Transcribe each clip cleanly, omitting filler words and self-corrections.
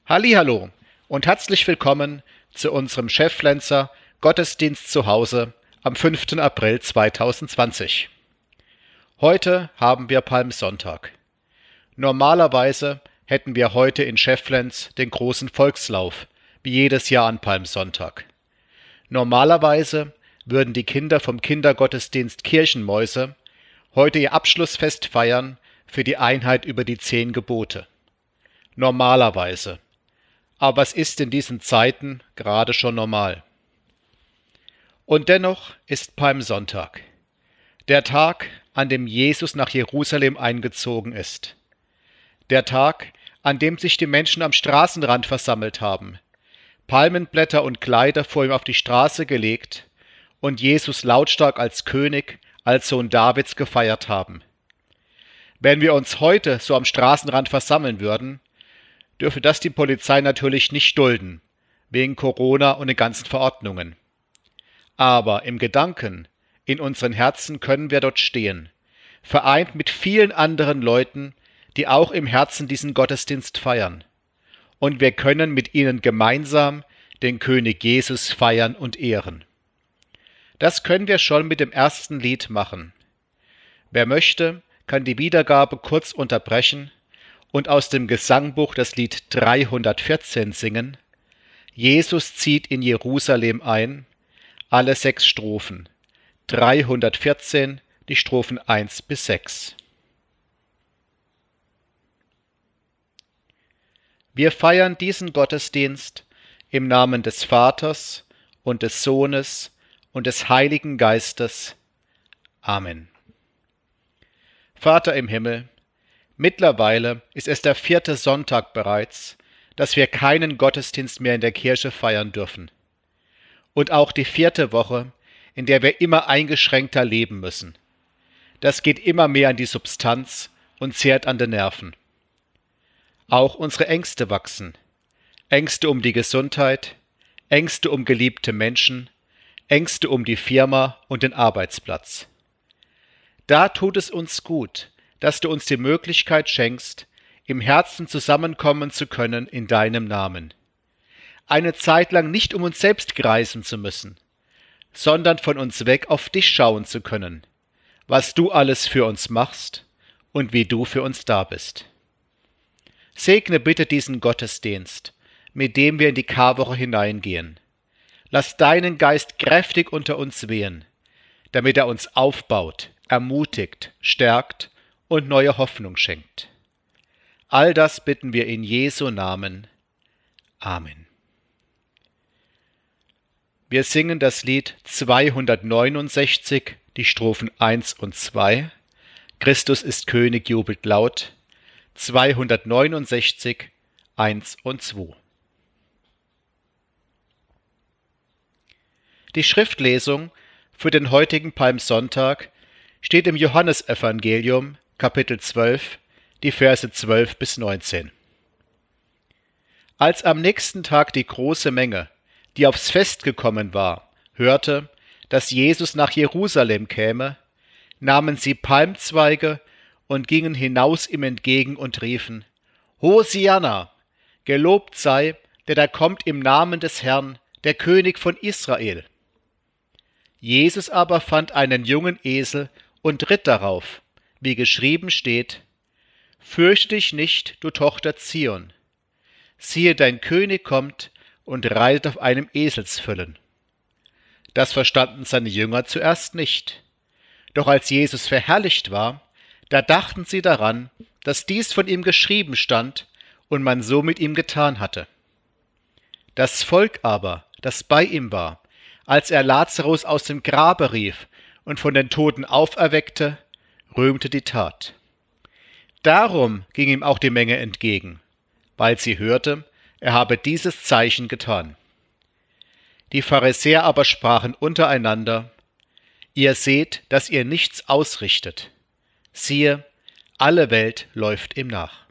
Hallihallo und herzlich willkommen zu unserem Cheflenzer Gottesdienst zu Hause am 5. April 2020. Heute haben wir Palmsonntag. Normalerweise hätten wir heute in Schefflenz den großen Volkslauf, wie jedes Jahr an Palmsonntag. Normalerweise würden die Kinder vom Kindergottesdienst Kirchenmäuse heute ihr Abschlussfest feiern für die Einheit über die 10 Gebote. Normalerweise. Aber es ist in diesen Zeiten gerade schon normal. Und dennoch ist Palmsonntag, der Tag, an dem Jesus nach Jerusalem eingezogen ist. Der Tag, an dem sich die Menschen am Straßenrand versammelt haben, Palmenblätter und Kleider vor ihm auf die Straße gelegt und Jesus lautstark als König, als Sohn Davids gefeiert haben. Wenn wir uns heute so am Straßenrand versammeln würden, dürfe das die Polizei natürlich nicht dulden, wegen Corona und den ganzen Verordnungen. Aber im Gedanken, in unseren Herzen können wir dort stehen, vereint mit vielen anderen Leuten, die auch im Herzen diesen Gottesdienst feiern. Und wir können mit ihnen gemeinsam den König Jesus feiern und ehren. Das können wir schon mit dem ersten Lied machen. Wer möchte, kann die Wiedergabe kurz unterbrechen und aus dem Gesangbuch das Lied 314 singen. Jesus zieht in Jerusalem ein, alle 6 Strophen. 314, die Strophen 1 bis 6. Wir feiern diesen Gottesdienst im Namen des Vaters und des Sohnes und des Heiligen Geistes. Amen. Vater im Himmel, mittlerweile ist es der 4. Sonntag bereits, dass wir keinen Gottesdienst mehr in der Kirche feiern dürfen. Und auch die 4. Woche, in der wir immer eingeschränkter leben müssen. Das geht immer mehr an die Substanz und zehrt an den Nerven. Auch unsere Ängste wachsen. Ängste um die Gesundheit, Ängste um geliebte Menschen, Ängste um die Firma und den Arbeitsplatz. Da tut es uns gut, dass du uns die Möglichkeit schenkst, im Herzen zusammenkommen zu können in deinem Namen. Eine Zeit lang nicht um uns selbst kreisen zu müssen, sondern von uns weg auf dich schauen zu können, was du alles für uns machst und wie du für uns da bist. Segne bitte diesen Gottesdienst, mit dem wir in die Karwoche hineingehen. Lass deinen Geist kräftig unter uns wehen, damit er uns aufbaut, ermutigt, stärkt und neue Hoffnung schenkt. All das bitten wir in Jesu Namen. Amen. Wir singen das Lied 269, die Strophen 1 und 2. Christus ist König, jubelt laut. 269, 1 und 2. Die Schriftlesung für den heutigen Palmsonntag steht im Johannesevangelium, Kapitel 12, die Verse 12 bis 19. Als am nächsten Tag die große Menge, die aufs Fest gekommen war, hörte, dass Jesus nach Jerusalem käme, nahmen sie Palmzweige und gingen hinaus ihm entgegen und riefen: Hosianna, gelobt sei, der da kommt im Namen des Herrn, der König von Israel. Jesus aber fand einen jungen Esel und ritt darauf, wie geschrieben steht: Fürchte dich nicht, du Tochter Zion. Siehe, dein König kommt und reitet auf einem Eselsfüllen. Das verstanden seine Jünger zuerst nicht. Doch als Jesus verherrlicht war, da dachten sie daran, dass dies von ihm geschrieben stand und man so mit ihm getan hatte. Das Volk aber, das bei ihm war, als er Lazarus aus dem Grabe rief und von den Toten auferweckte, rühmte die Tat. Darum ging ihm auch die Menge entgegen, weil sie hörte, er habe dieses Zeichen getan. Die Pharisäer aber sprachen untereinander: Ihr seht, dass ihr nichts ausrichtet. Siehe, alle Welt läuft ihm nach.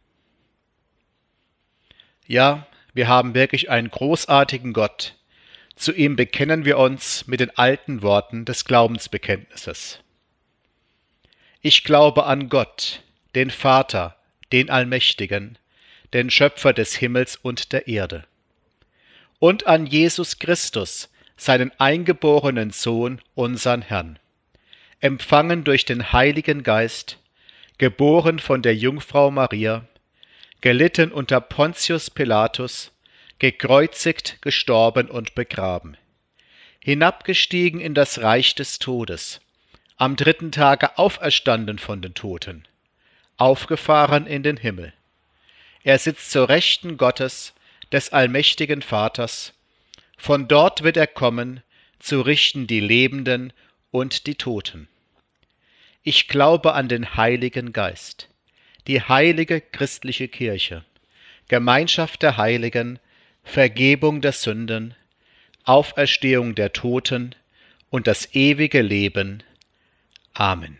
Ja, wir haben wirklich einen großartigen Gott. Zu ihm bekennen wir uns mit den alten Worten des Glaubensbekenntnisses. Ich glaube an Gott, den Vater, den Allmächtigen, den Schöpfer des Himmels und der Erde. Und an Jesus Christus, seinen eingeborenen Sohn, unseren Herrn, empfangen durch den Heiligen Geist, geboren von der Jungfrau Maria, gelitten unter Pontius Pilatus, gekreuzigt, gestorben und begraben, hinabgestiegen in das Reich des Todes, am 3. Tage auferstanden von den Toten, aufgefahren in den Himmel. Er sitzt zur Rechten Gottes, des allmächtigen Vaters. Von dort wird er kommen, zu richten die Lebenden und die Toten. Ich glaube an den Heiligen Geist, die heilige christliche Kirche, Gemeinschaft der Heiligen, Vergebung der Sünden, Auferstehung der Toten und das ewige Leben. Amen.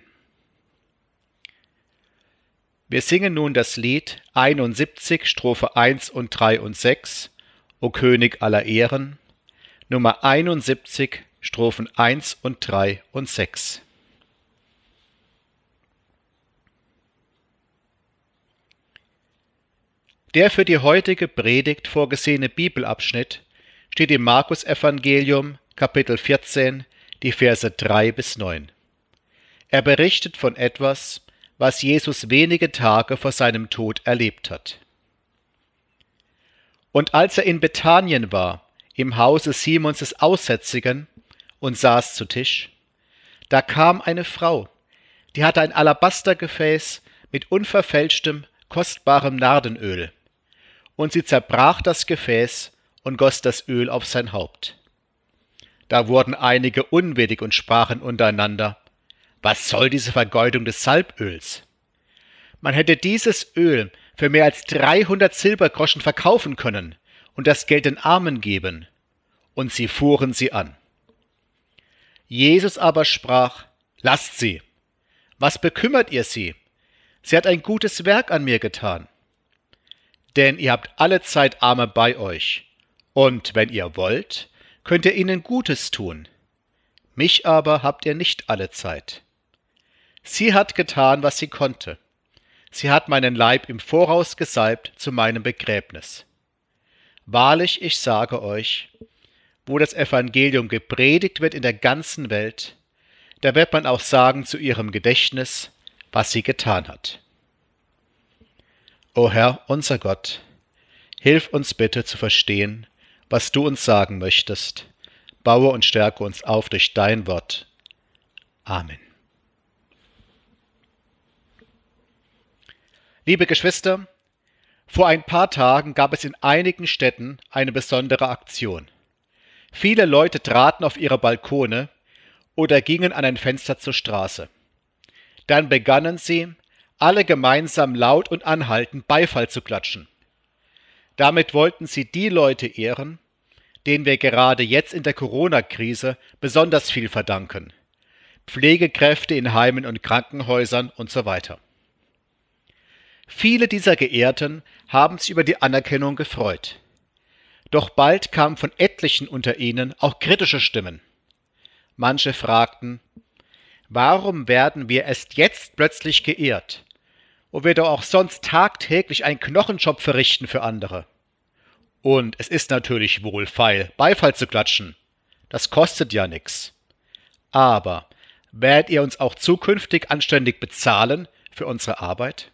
Wir singen nun das Lied 71, Strophe 1 und 3 und 6, O König aller Ehren, Nummer 71, Strophen 1 und 3 und 6. Der für die heutige Predigt vorgesehene Bibelabschnitt steht im Markus-Evangelium, Kapitel 14, die Verse 3 bis 9. Er berichtet von etwas, was Jesus wenige Tage vor seinem Tod erlebt hat. Und als er in Bethanien war, im Hause Simons des Aussätzigen, und saß zu Tisch, da kam eine Frau, die hatte ein Alabastergefäß mit unverfälschtem, kostbarem Nardenöl, und sie zerbrach das Gefäß und goss das Öl auf sein Haupt. Da wurden einige unwillig und sprachen untereinander: Was soll diese Vergeudung des Salböls? Man hätte dieses Öl für mehr als 300 Silbergroschen verkaufen können und das Geld den Armen geben. Und sie fuhren sie an. Jesus aber sprach: Lasst sie. Was bekümmert ihr sie? Sie hat ein gutes Werk an mir getan. Denn ihr habt allezeit Arme bei euch. Und wenn ihr wollt, könnt ihr ihnen Gutes tun. Mich aber habt ihr nicht allezeit. Sie hat getan, was sie konnte. Sie hat meinen Leib im Voraus gesalbt zu meinem Begräbnis. Wahrlich, ich sage euch, wo das Evangelium gepredigt wird in der ganzen Welt, da wird man auch sagen zu ihrem Gedächtnis, was sie getan hat. O Herr, unser Gott, hilf uns bitte zu verstehen, was du uns sagen möchtest. Baue und stärke uns auf durch dein Wort. Amen. Liebe Geschwister, vor ein paar Tagen gab es in einigen Städten eine besondere Aktion. Viele Leute traten auf ihre Balkone oder gingen an ein Fenster zur Straße. Dann begannen sie, alle gemeinsam laut und anhaltend Beifall zu klatschen. Damit wollten sie die Leute ehren, denen wir gerade jetzt in der Corona-Krise besonders viel verdanken. Pflegekräfte in Heimen und Krankenhäusern und so weiter. Viele dieser Geehrten haben sich über die Anerkennung gefreut. Doch bald kamen von etlichen unter ihnen auch kritische Stimmen. Manche fragten: Warum werden wir erst jetzt plötzlich geehrt, wo wir doch auch sonst tagtäglich einen Knochenjob verrichten für andere? Und es ist natürlich wohlfeil, Beifall zu klatschen. Das kostet ja nichts. Aber werdet ihr uns auch zukünftig anständig bezahlen für unsere Arbeit?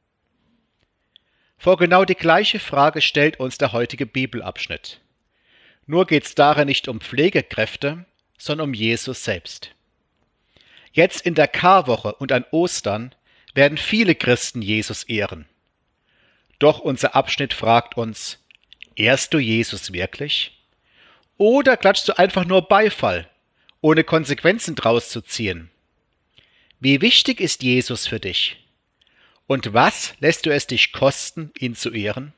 Vor genau die gleiche Frage stellt uns der heutige Bibelabschnitt. Nur geht's darin nicht um Pflegekräfte, sondern um Jesus selbst. Jetzt in der Karwoche und an Ostern werden viele Christen Jesus ehren. Doch unser Abschnitt fragt uns: Ehrst du Jesus wirklich? Oder klatschst du einfach nur Beifall, ohne Konsequenzen draus zu ziehen? Wie wichtig ist Jesus für dich? Und was lässt du es dich kosten, ihn zu ehren?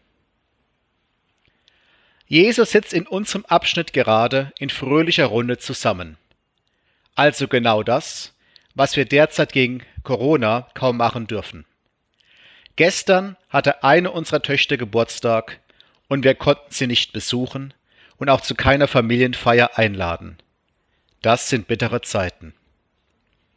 Jesus sitzt in unserem Abschnitt gerade in fröhlicher Runde zusammen. Also genau das, was wir derzeit gegen Corona kaum machen dürfen. Gestern hatte eine unserer Töchter Geburtstag und wir konnten sie nicht besuchen und auch zu keiner Familienfeier einladen. Das sind bittere Zeiten.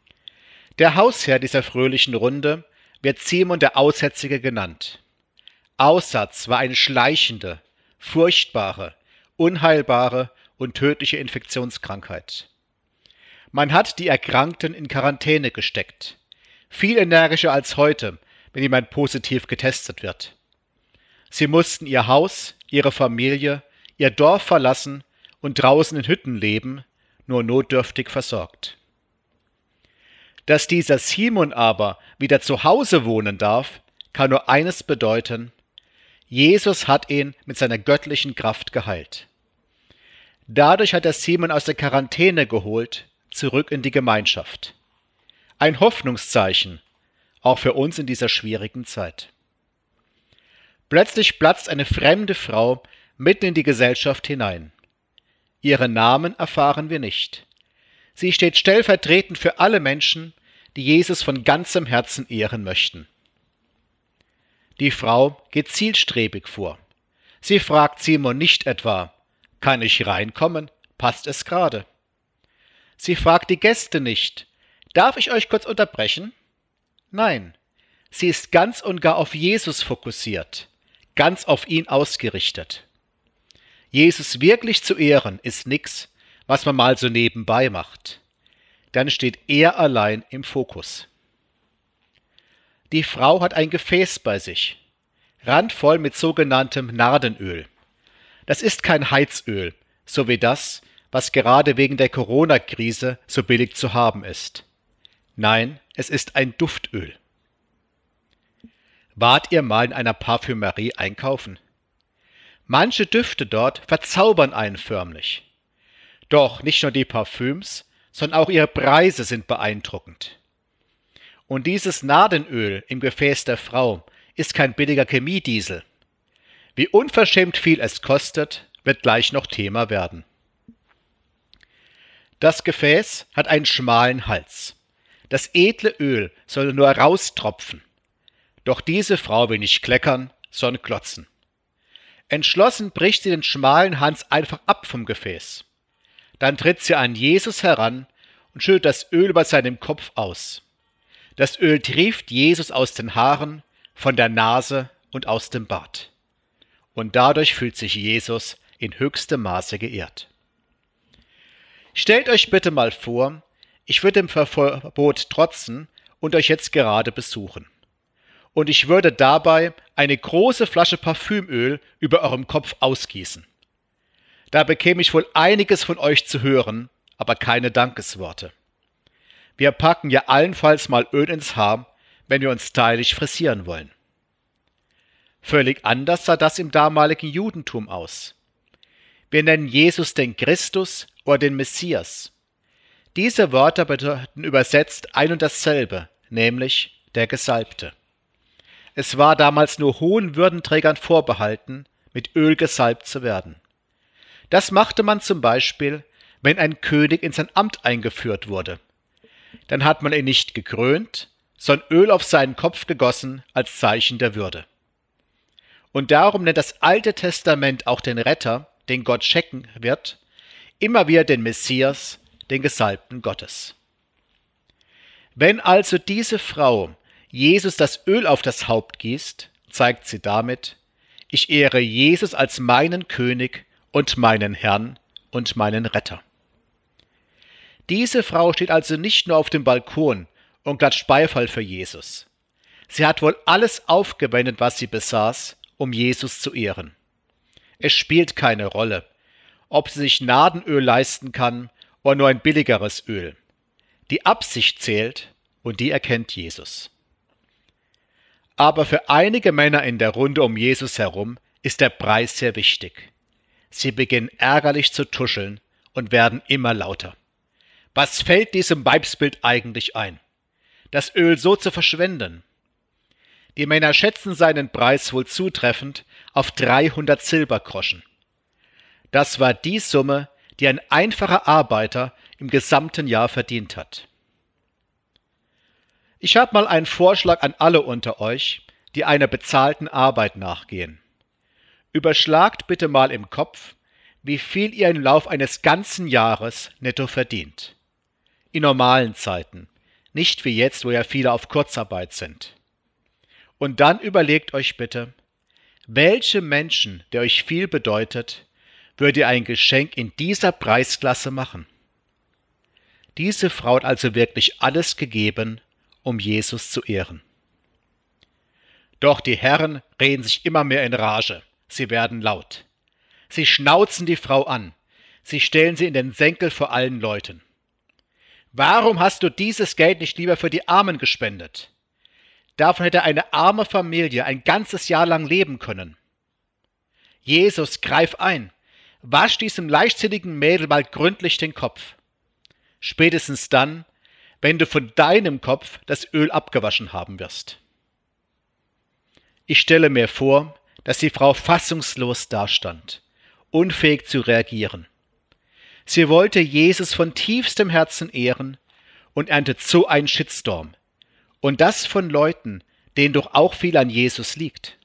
Der Hausherr dieser fröhlichen Runde wird Simon der Aussätzige genannt. Aussatz war eine schleichende, furchtbare, unheilbare und tödliche Infektionskrankheit. Man hat die Erkrankten in Quarantäne gesteckt, viel energischer als heute, wenn jemand positiv getestet wird. Sie mussten ihr Haus, ihre Familie, ihr Dorf verlassen und draußen in Hütten leben, nur notdürftig versorgt. Dass dieser Simon aber wieder zu Hause wohnen darf, kann nur eines bedeuten: Jesus hat ihn mit seiner göttlichen Kraft geheilt. Dadurch hat er Simon aus der Quarantäne geholt, zurück in die Gemeinschaft. Ein Hoffnungszeichen, auch für uns in dieser schwierigen Zeit. Plötzlich platzt eine fremde Frau mitten in die Gesellschaft hinein. Ihren Namen erfahren wir nicht. Sie steht stellvertretend für alle Menschen, die Jesus von ganzem Herzen ehren möchten. Die Frau geht zielstrebig vor. Sie fragt Simon nicht etwa: Kann ich reinkommen? Passt es gerade? Sie fragt die Gäste nicht: Darf ich euch kurz unterbrechen? Nein, sie ist ganz und gar auf Jesus fokussiert, ganz auf ihn ausgerichtet. Jesus wirklich zu ehren ist nix, was man mal so nebenbei macht. Dann steht er allein im Fokus. Die Frau hat ein Gefäß bei sich, randvoll mit sogenanntem Nardenöl. Das ist kein Heizöl, so wie das, was gerade wegen der Corona-Krise so billig zu haben ist. Nein, es ist ein Duftöl. Wart ihr mal in einer Parfümerie einkaufen? Manche Düfte dort verzaubern einen förmlich. Doch nicht nur die Parfüms, sondern auch ihre Preise sind beeindruckend. Und dieses Nardenöl im Gefäß der Frau ist kein billiger Chemiediesel. Wie unverschämt viel es kostet, wird gleich noch Thema werden. Das Gefäß hat einen schmalen Hals. Das edle Öl soll nur raustropfen. Doch diese Frau will nicht kleckern, sondern klotzen. Entschlossen bricht sie den schmalen Hals einfach ab vom Gefäß. Dann tritt sie an Jesus heran und schüttet das Öl über seinem Kopf aus. Das Öl trieft Jesus aus den Haaren, von der Nase und aus dem Bart. Und dadurch fühlt sich Jesus in höchstem Maße geehrt. Stellt euch bitte mal vor, ich würde dem Verbot trotzen und euch jetzt gerade besuchen. Und ich würde dabei eine große Flasche Parfümöl über eurem Kopf ausgießen. Da bekäme ich wohl einiges von euch zu hören, aber keine Dankesworte. Wir packen ja allenfalls mal Öl ins Haar, wenn wir uns stylisch frisieren wollen. Völlig anders sah das im damaligen Judentum aus. Wir nennen Jesus den Christus oder den Messias. Diese Wörter bedeuten übersetzt ein und dasselbe, nämlich der Gesalbte. Es war damals nur hohen Würdenträgern vorbehalten, mit Öl gesalbt zu werden. Das machte man zum Beispiel, wenn ein König in sein Amt eingeführt wurde. Dann hat man ihn nicht gekrönt, sondern Öl auf seinen Kopf gegossen als Zeichen der Würde. Und darum nennt das Alte Testament auch den Retter, den Gott schenken wird, immer wieder den Messias, den Gesalbten Gottes. Wenn also diese Frau Jesus das Öl auf das Haupt gießt, zeigt sie damit: Ich ehre Jesus als meinen König und meinen Herrn und meinen Retter. Diese Frau steht also nicht nur auf dem Balkon und klatscht Beifall für Jesus. Sie hat wohl alles aufgewendet, was sie besaß, um Jesus zu ehren. Es spielt keine Rolle, ob sie sich Nardenöl leisten kann oder nur ein billigeres Öl. Die Absicht zählt und die erkennt Jesus. Aber für einige Männer in der Runde um Jesus herum ist der Preis sehr wichtig. Sie beginnen ärgerlich zu tuscheln und werden immer lauter. Was fällt diesem Weibsbild eigentlich ein, das Öl so zu verschwenden? Die Männer schätzen seinen Preis wohl zutreffend auf 300 Silbergroschen. Das war die Summe, die ein einfacher Arbeiter im gesamten Jahr verdient hat. Ich habe mal einen Vorschlag an alle unter euch, die einer bezahlten Arbeit nachgehen. Überschlagt bitte mal im Kopf, wie viel ihr im Lauf eines ganzen Jahres netto verdient. In normalen Zeiten, nicht wie jetzt, wo ja viele auf Kurzarbeit sind. Und dann überlegt euch bitte, Welchem Menschen, der euch viel bedeutet, würdet ihr ein Geschenk in dieser Preisklasse machen? Diese Frau hat also wirklich alles gegeben, um Jesus zu ehren. Doch die Herren reden sich immer mehr in Rage. Sie werden laut. Sie schnauzen die Frau an. Sie stellen sie in den Senkel vor allen Leuten. Warum hast du dieses Geld nicht lieber für die Armen gespendet? Davon hätte eine arme Familie ein ganzes Jahr lang leben können. Jesus, greif ein. Wasch diesem leichtsinnigen Mädel mal gründlich den Kopf. Spätestens dann, wenn du von deinem Kopf das Öl abgewaschen haben wirst. Ich stelle mir vor, dass die Frau fassungslos dastand, unfähig zu reagieren. Sie wollte Jesus von tiefstem Herzen ehren und erntet so einen Shitstorm. Und das von Leuten, denen doch auch viel an Jesus liegt.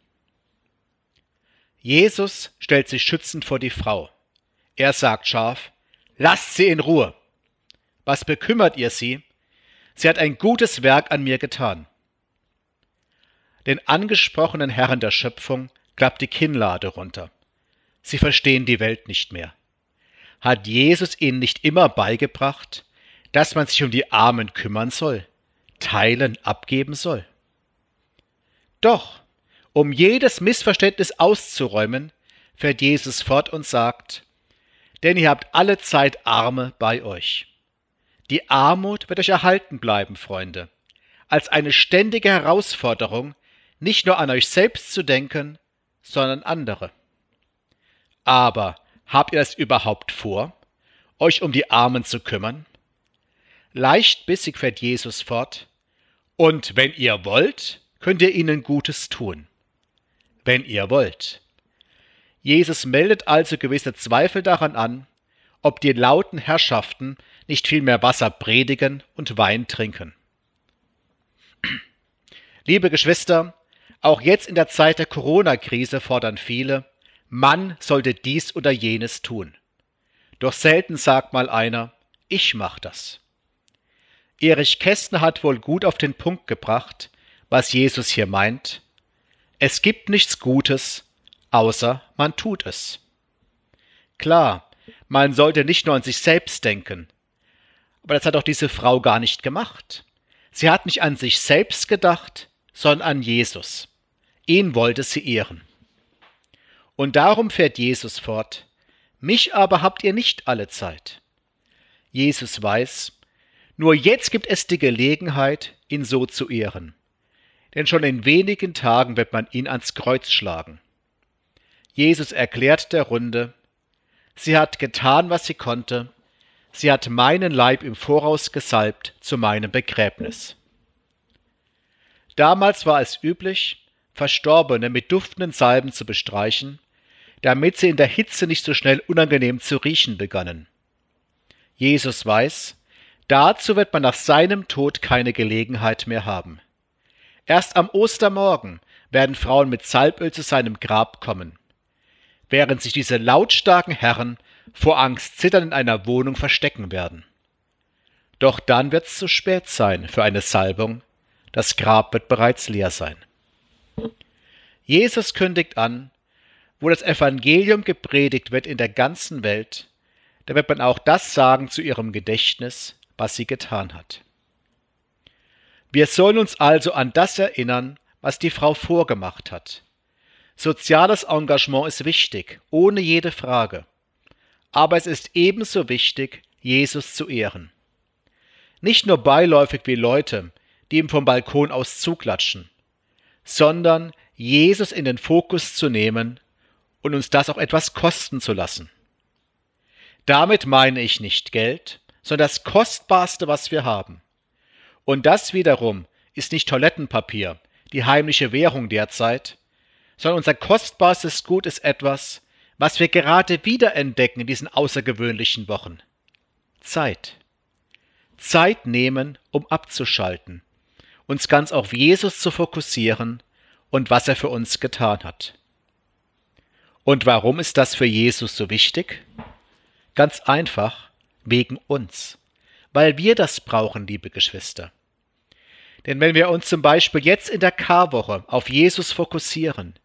Jesus stellt sich schützend vor die Frau. Er sagt scharf: Lasst sie in Ruhe. Was bekümmert ihr sie? Sie hat ein gutes Werk an mir getan. Den angesprochenen Herren der Schöpfung klappt die Kinnlade runter. Sie verstehen die Welt nicht mehr. Hat Jesus ihnen nicht immer beigebracht, dass man sich um die Armen kümmern soll, teilen, abgeben soll? Doch, um jedes Missverständnis auszuräumen, fährt Jesus fort und sagt: Denn ihr habt alle Zeit Arme bei euch. Die Armut wird euch erhalten bleiben, Freunde, als eine ständige Herausforderung, nicht nur an euch selbst zu denken, sondern andere. Aber habt ihr das überhaupt vor, euch um die Armen zu kümmern? Leichtbissig fährt Jesus fort: Und wenn ihr wollt, könnt ihr ihnen Gutes tun. Wenn ihr wollt. Jesus meldet also gewisse Zweifel daran an, ob die lauten Herrschaften nicht viel mehr Wasser predigen und Wein trinken. Liebe Geschwister, auch jetzt in der Zeit der Corona-Krise fordern viele, man sollte dies oder jenes tun. Doch selten sagt mal einer: Ich mach das. Erich Kästner hat wohl gut auf den Punkt gebracht, was Jesus hier meint: Es gibt nichts Gutes, außer man tut es. Klar, man sollte nicht nur an sich selbst denken, aber das hat auch diese Frau gar nicht gemacht. Sie hat nicht an sich selbst gedacht, sondern an Jesus. Ihn wollte sie ehren. Und darum fährt Jesus fort: Mich aber habt ihr nicht alle Zeit. Jesus weiß, nur jetzt gibt es die Gelegenheit, ihn so zu ehren. Denn schon in wenigen Tagen wird man ihn ans Kreuz schlagen. Jesus erklärt der Runde: Sie hat getan, was sie konnte. Sie hat meinen Leib im Voraus gesalbt zu meinem Begräbnis. Damals war es üblich, Verstorbene mit duftenden Salben zu bestreichen, damit sie in der Hitze nicht so schnell unangenehm zu riechen begannen. Jesus weiß, dazu wird man nach seinem Tod keine Gelegenheit mehr haben. Erst am Ostermorgen werden Frauen mit Salböl zu seinem Grab kommen, während sich diese lautstarken Herren vor Angst zitternd in einer Wohnung verstecken werden. Doch dann wird's zu spät sein für eine Salbung, das Grab wird bereits leer sein. Jesus kündigt an, wo das Evangelium gepredigt wird in der ganzen Welt, da wird man auch das sagen zu ihrem Gedächtnis, was sie getan hat. Wir sollen uns also an das erinnern, was die Frau vorgemacht hat. Soziales Engagement ist wichtig, ohne jede Frage. Aber es ist ebenso wichtig, Jesus zu ehren. Nicht nur beiläufig wie Leute, die ihm vom Balkon aus zuklatschen, sondern Jesus in den Fokus zu nehmen und uns das auch etwas kosten zu lassen. Damit meine ich nicht Geld, sondern das Kostbarste, was wir haben. Und das wiederum ist nicht Toilettenpapier, die heimliche Währung derzeit, sondern unser kostbarstes Gut ist etwas, was wir gerade wiederentdecken in diesen außergewöhnlichen Wochen. Zeit. Zeit nehmen, um abzuschalten, uns ganz auf Jesus zu fokussieren und was er für uns getan hat. Und warum ist das für Jesus so wichtig? Ganz einfach, wegen uns, weil wir das brauchen, liebe Geschwister. Denn wenn wir uns zum Beispiel jetzt in der Karwoche auf Jesus fokussieren,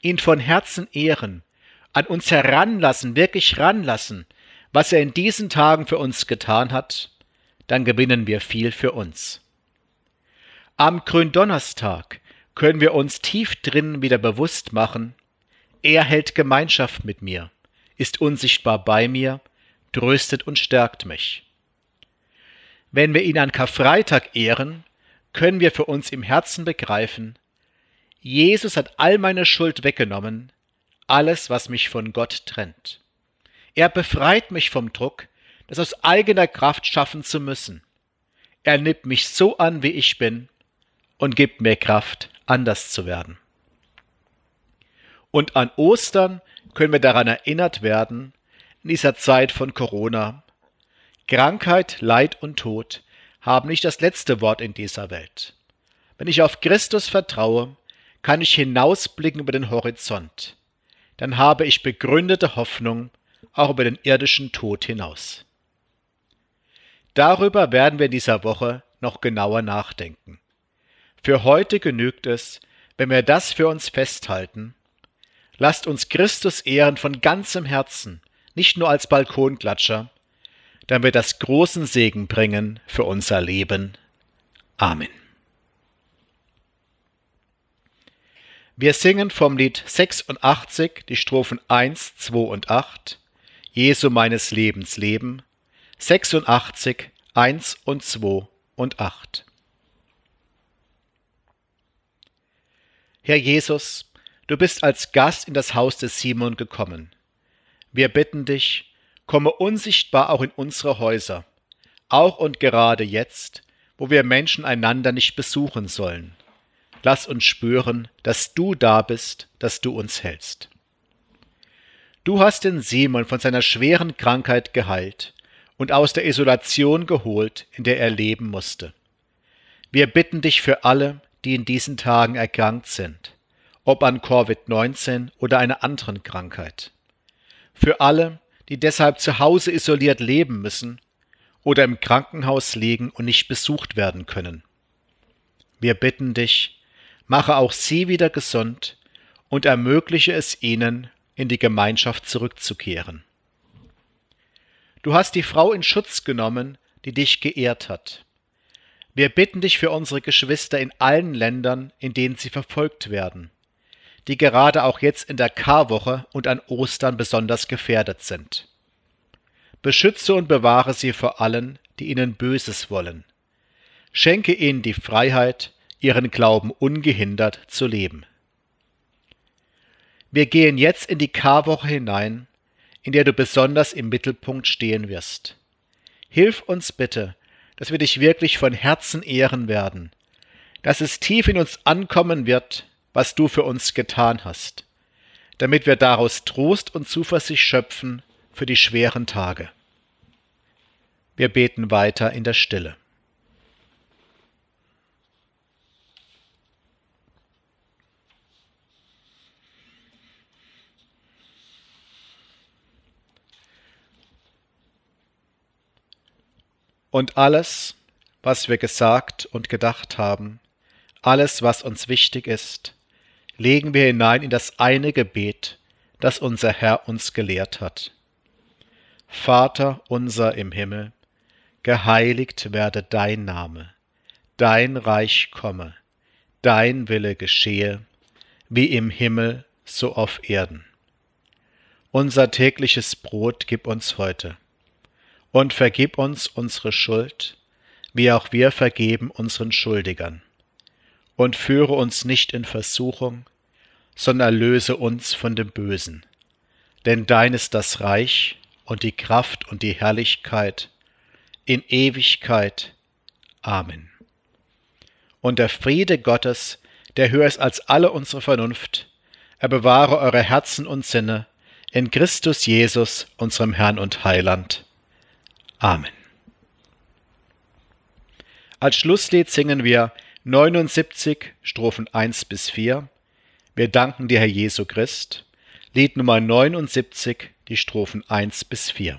ihn von Herzen ehren, an uns heranlassen, wirklich ranlassen, was er in diesen Tagen für uns getan hat, dann gewinnen wir viel für uns. Am Gründonnerstag können wir uns tief drin wieder bewusst machen, er hält Gemeinschaft mit mir, ist unsichtbar bei mir, tröstet und stärkt mich. Wenn wir ihn an Karfreitag ehren, können wir für uns im Herzen begreifen, Jesus hat all meine Schuld weggenommen, alles, was mich von Gott trennt. Er befreit mich vom Druck, das aus eigener Kraft schaffen zu müssen. Er nimmt mich so an, wie ich bin, und gibt mir Kraft, anders zu werden. Und an Ostern können wir daran erinnert werden, in dieser Zeit von Corona, Krankheit, Leid und Tod haben nicht das letzte Wort in dieser Welt. Wenn ich auf Christus vertraue, kann ich hinausblicken über den Horizont. Dann habe ich begründete Hoffnung auch über den irdischen Tod hinaus. Darüber werden wir in dieser Woche noch genauer nachdenken. Für heute genügt es, wenn wir das für uns festhalten. Lasst uns Christus ehren von ganzem Herzen, nicht nur als Balkonklatscher, dann wird das großen Segen bringen für unser Leben. Amen. Wir singen vom Lied 86 die Strophen 1, 2 und 8, Jesu meines Lebens Leben, 86, 1 und 2 und 8. Herr Jesus, du bist als Gast in das Haus des Simon gekommen. Wir bitten dich, komme unsichtbar auch in unsere Häuser, auch und gerade jetzt, wo wir Menschen einander nicht besuchen sollen. Lass uns spüren, dass du da bist, dass du uns hältst. Du hast den Simon von seiner schweren Krankheit geheilt und aus der Isolation geholt, in der er leben musste. Wir bitten dich für alle, die in diesen Tagen erkrankt sind, ob an Covid-19 oder einer anderen Krankheit. Für alle, die deshalb zu Hause isoliert leben müssen oder im Krankenhaus liegen und nicht besucht werden können. Wir bitten dich, mache auch sie wieder gesund und ermögliche es ihnen, in die Gemeinschaft zurückzukehren. Du hast die Frau in Schutz genommen, die dich geehrt hat. Wir bitten dich für unsere Geschwister in allen Ländern, in denen sie verfolgt werden, die gerade auch jetzt in der Karwoche und an Ostern besonders gefährdet sind. Beschütze und bewahre sie vor allen, die ihnen Böses wollen. Schenke ihnen die Freiheit, ihren Glauben ungehindert zu leben. Wir gehen jetzt in die Karwoche hinein, in der du besonders im Mittelpunkt stehen wirst. Hilf uns bitte, dass wir dich wirklich von Herzen ehren werden, dass es tief in uns ankommen wird, was du für uns getan hast, damit wir daraus Trost und Zuversicht schöpfen für die schweren Tage. Wir beten weiter in der Stille. Und alles, was wir gesagt und gedacht haben, alles, was uns wichtig ist, legen wir hinein in das eine Gebet, das unser Herr uns gelehrt hat. Vater unser im Himmel, geheiligt werde dein Name, dein Reich komme, dein Wille geschehe, wie im Himmel, so auf Erden. Unser tägliches Brot gib uns heute. Und vergib uns unsere Schuld, wie auch wir vergeben unseren Schuldigern. Und führe uns nicht in Versuchung, sondern erlöse uns von dem Bösen. Denn dein ist das Reich und die Kraft und die Herrlichkeit in Ewigkeit. Amen. Und der Friede Gottes, der höher ist als alle unsere Vernunft, er bewahre eure Herzen und Sinne in Christus Jesus, unserem Herrn und Heiland. Amen. Als Schlusslied singen wir 79, Strophen 1 bis 4. Wir danken dir, Herr Jesu Christ. Lied Nummer 79, die Strophen 1 bis 4.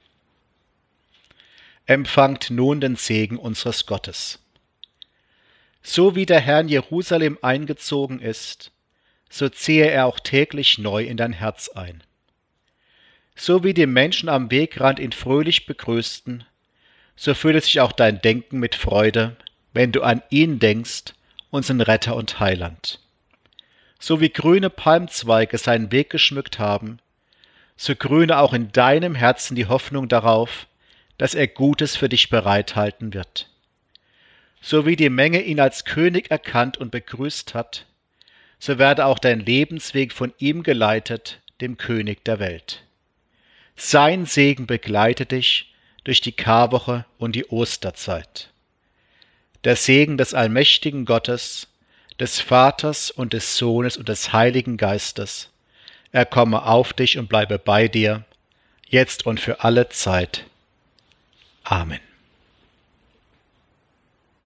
Empfangt nun den Segen unseres Gottes. So wie der Herr in Jerusalem eingezogen ist, so ziehe er auch täglich neu in dein Herz ein. So wie die Menschen am Wegrand ihn fröhlich begrüßten, so fühle sich auch dein Denken mit Freude, wenn du an ihn denkst, unseren Retter und Heiland. So wie grüne Palmzweige seinen Weg geschmückt haben, so grüne auch in deinem Herzen die Hoffnung darauf, dass er Gutes für dich bereithalten wird. So wie die Menge ihn als König erkannt und begrüßt hat, so werde auch dein Lebensweg von ihm geleitet, dem König der Welt. Sein Segen begleite dich durch die Karwoche und die Osterzeit. Der Segen des allmächtigen Gottes, des Vaters und des Sohnes und des Heiligen Geistes, er komme auf dich und bleibe bei dir, jetzt und für alle Zeit. Amen.